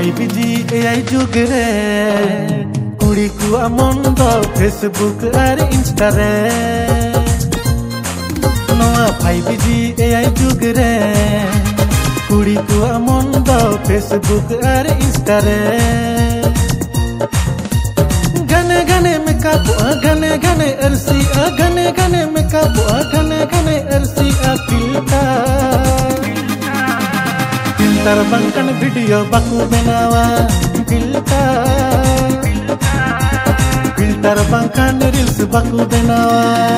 5G AI जुग रे कुड़ी को मन दो फेसबुक और इंस्टा रे नवा 5G AI जुग रे कुड़ी को मन दो फेसबुक और इंस्टा रे घने घने मेकअप घने घने अरसी घने घने मेकअप घने घने अरसी फिल्टर बंकन वीडियो बाकू बनावा फिल्टर बंकन रील्स बाकू बनावा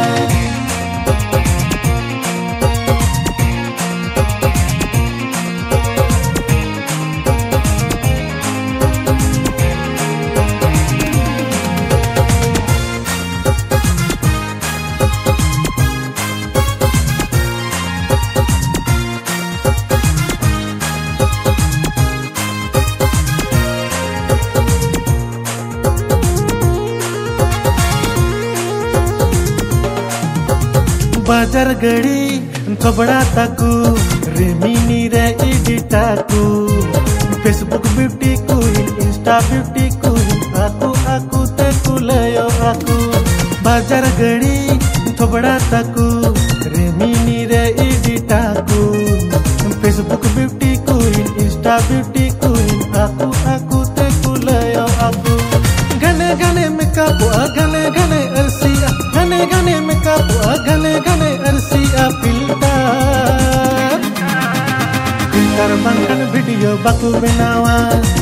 बाजार गड़ी थोबड़ा ताकू रेमिनी रे एडिटाकू Facebook beauty queen insta beauty queen आकू आकू ते कुलयो आकू बाजार गड़ी थोबड़ा ताकू रेमिनी रे एडिटाकू Facebook beauty queen insta beauty queen आकू आकू ते कुलयो आकू घने घने मेकअप घने घने अरसी घने घने मेकअप घने घने अरसी फिल्टर बंकन वीडियो बाकू बनावा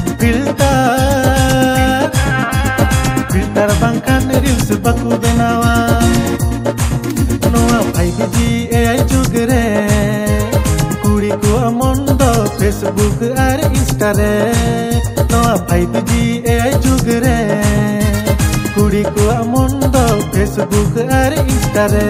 फिल्टर बंकन रील्स बाकू बनावा नवा 5G AI जुग रे कुड़ी को मन दो फेसबुक और इंस्टा रे नवा 5G AI जुग रे कुड़ी को मन दो फेसबुक और इंस्टा रे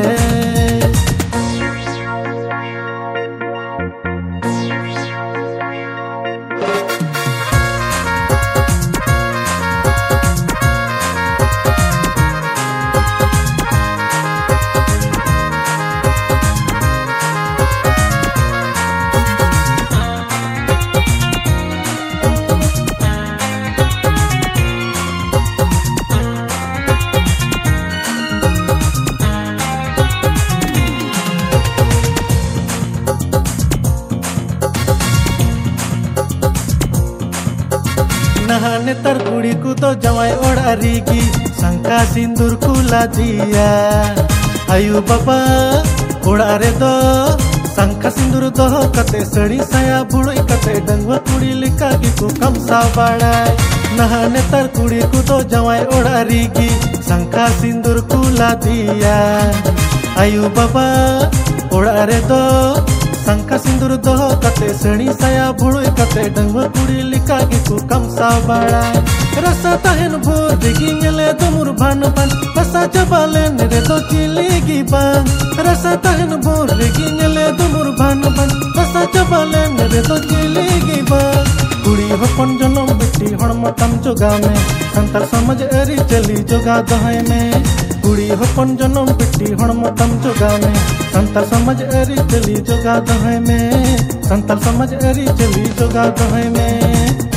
नहाने तर कुड़ी को तो जवाई ओढ़ारीगी शंका सिंदूर कुला दिया आयु बाबा ओढ़ारे दो शंका सिंदूर दो कते सड़ी साया बुड़ी कते डंगवा कुड़ी लिखा की को कम सा बाड़ाई नहाने तर कुड़ी को तो जवाई ओढ़ारीगी शंका सिंदूर कुला दिया आयु बाबा ओढ़ारे दो शंका सिंदूर दो कते सड़ी साया बुड़ी कते डंगवा कुड़ी लिखा की को कम सा बाड़ाई रसा तहन भोर दिगी मिले तुमुर भान पान रसा जबाले निरे तो चिलेगी बान रसा तहन भोर दिगी मिले तुमुर भान पान रसा जबाले निरे तो चिलेगी बान कुड़ी हपन जनम बेटी हड़मतम जोगा में संताल समझ एरी चली जोगा दहाय में कुड़ी हपन जनम बेटी हड़मतम जोगा में संताल समझ एरी चली जोगा दहाय में संताल समझ एरी चली जोगा दहाय में